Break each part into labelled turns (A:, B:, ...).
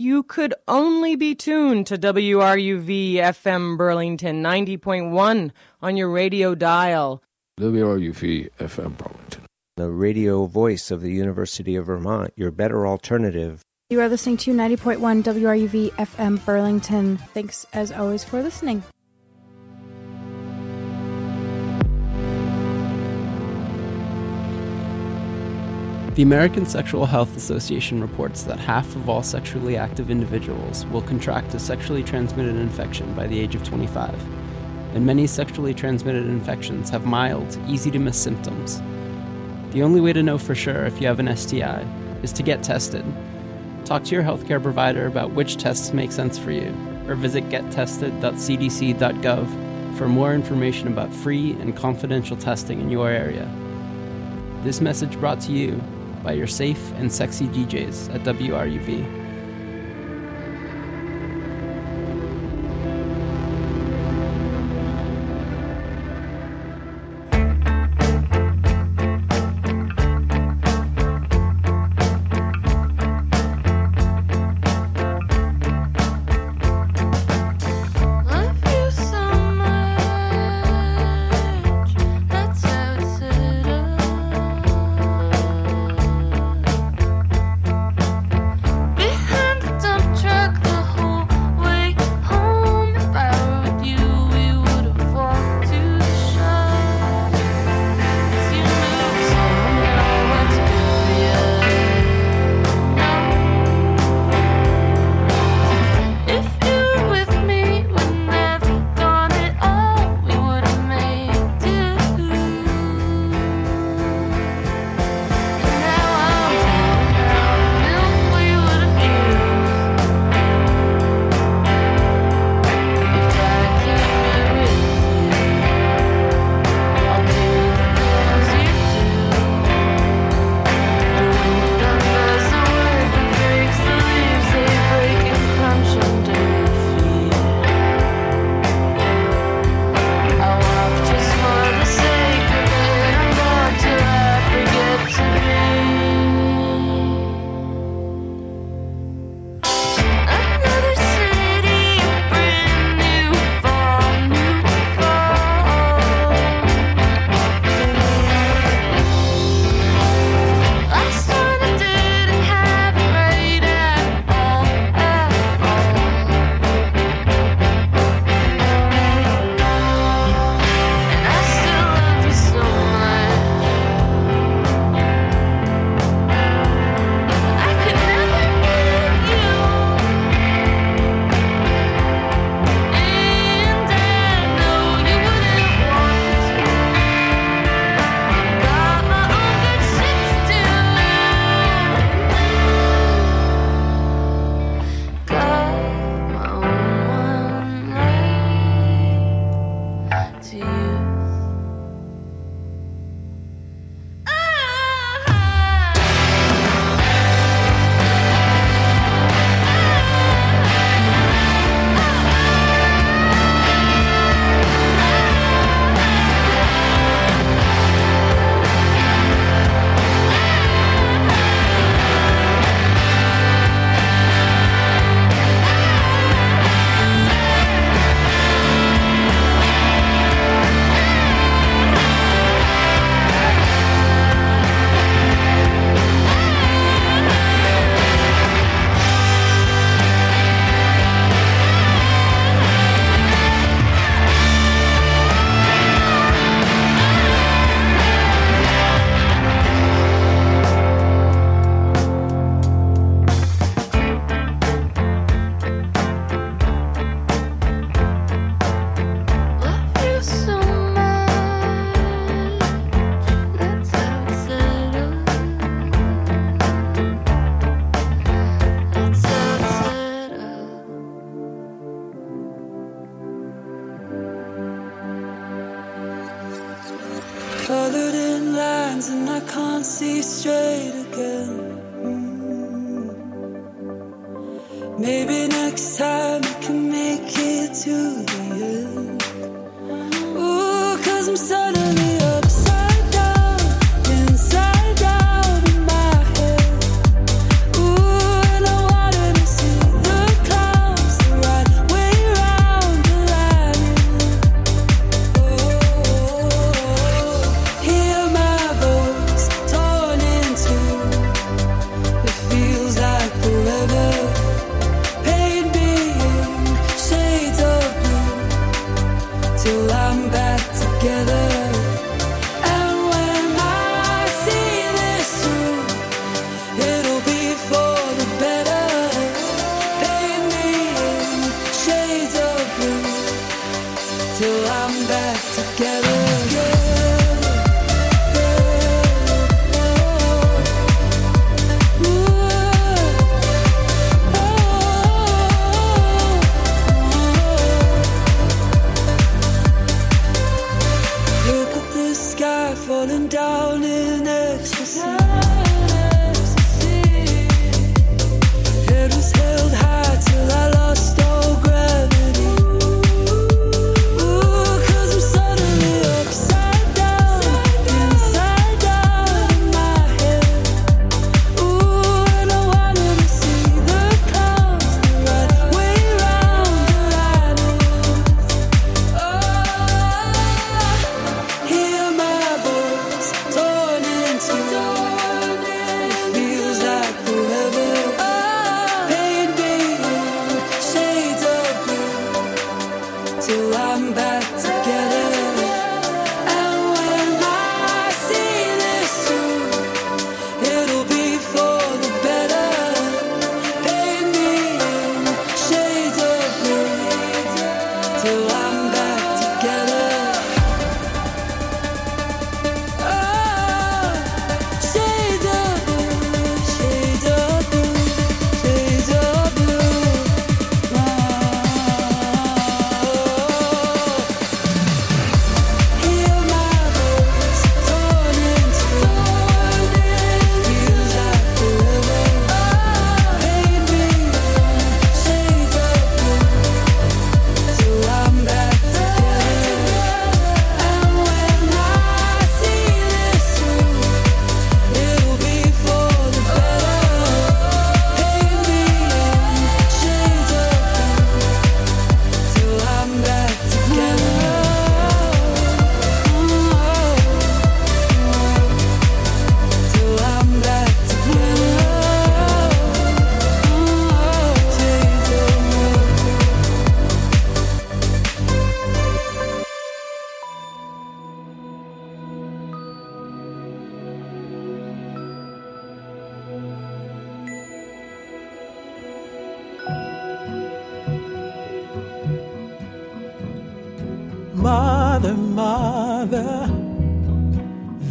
A: you could only be tuned to WRUV FM Burlington 90.1 on your radio dial.
B: WRUV FM Burlington,
C: the radio voice of the University of Vermont, your better alternative.
D: You are listening to 90.1 WRUV FM Burlington. Thanks, as always, for listening.
E: The American Sexual Health Association reports that half of all sexually active individuals will contract a sexually transmitted infection by the age of 25, and many sexually transmitted infections have mild, easy-to-miss symptoms. The only way to know for sure if you have an STI is to get tested. Talk to your healthcare provider about which tests make sense for you, or visit gettested.cdc.gov for more information about free and confidential testing in your area. This message brought to you by your safe and sexy DJs at WRUV.
F: Be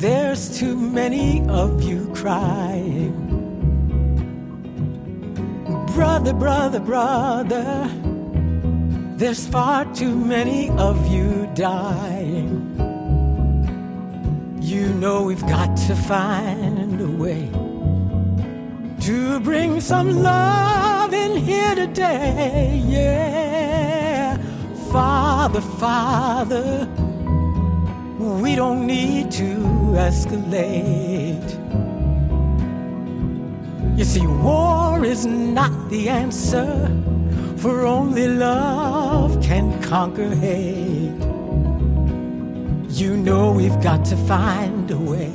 F: There's too many of you crying. Brother, brother, brother, there's far too many of you dying. You know we've got to find a way to bring some love in here today, yeah. Father, Father, we don't need to escalate. You see, war is not the answer, for only love can conquer hate. You know we've got to find a way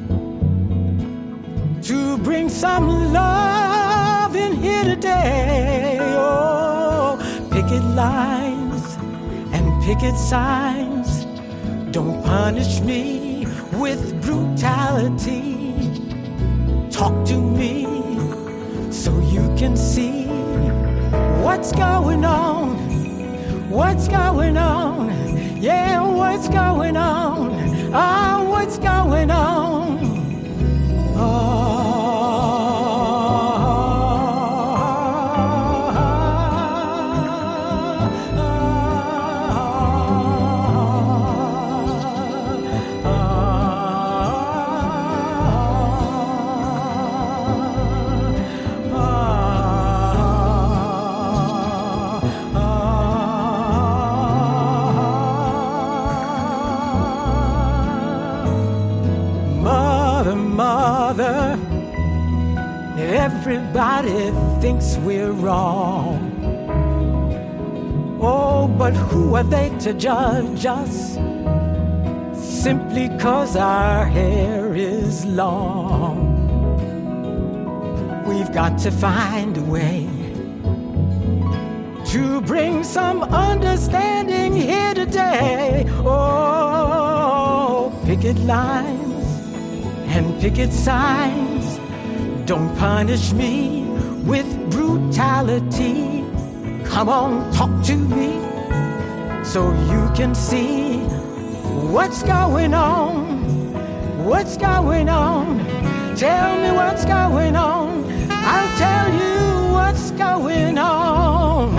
F: to bring some love in here today. Oh, picket lines and picket signs don't punish me with brutality. Talk to me so you can see what's going on, what's going on, yeah, what's going on, what's going on. Everybody thinks we're wrong. Oh, but who are they to judge us? Simply 'cause our hair is long. We've got to find a way to bring some understanding here today. Oh, picket lines and picket signs don't punish me with brutality. Come on, talk to me so you can see what's going on, what's going on. Tell me what's going on, I'll tell you what's going on.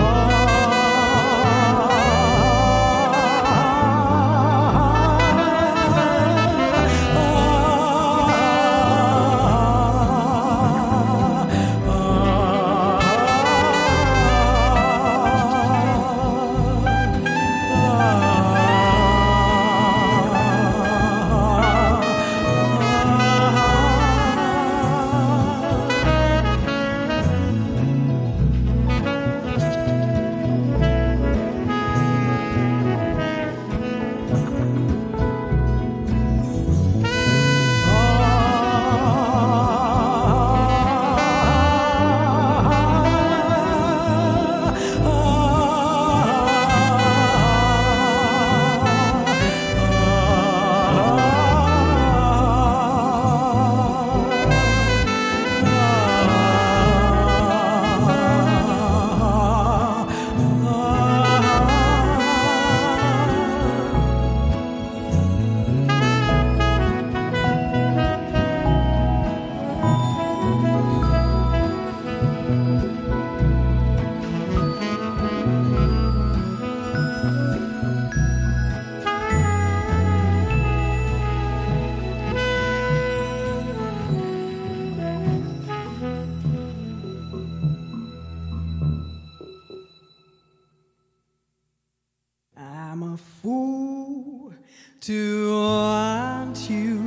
F: To want you,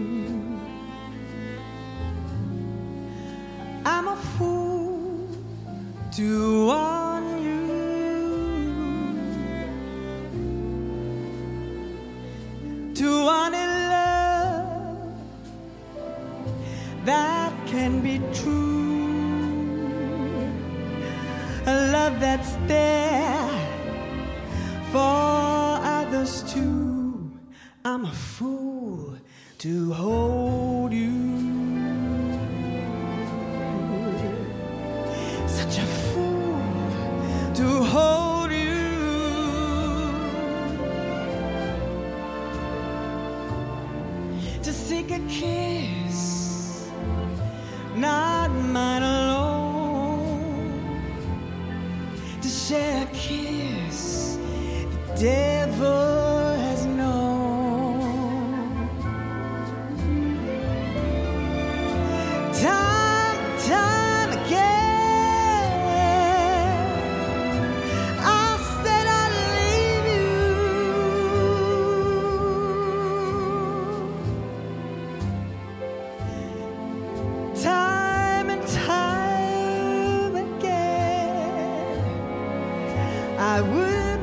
F: I'm a fool to want you, to want a love that can be true, a love that's there for others too. I'm a fool to hold you, such a fool to hold you, to see not mine alone, to share a kiss the devil has known. Time again, I said I'd leave you. Time and time again, I would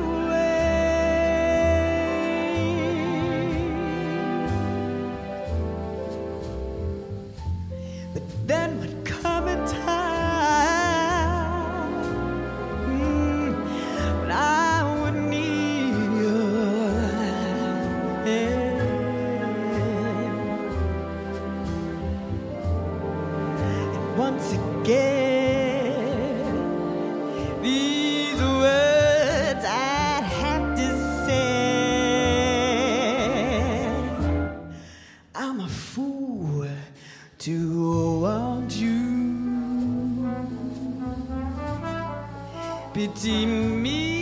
F: wait, but then would come a time when I would need your hand. And once again, these words I'd have to say. I'm a fool to want you. Pity me.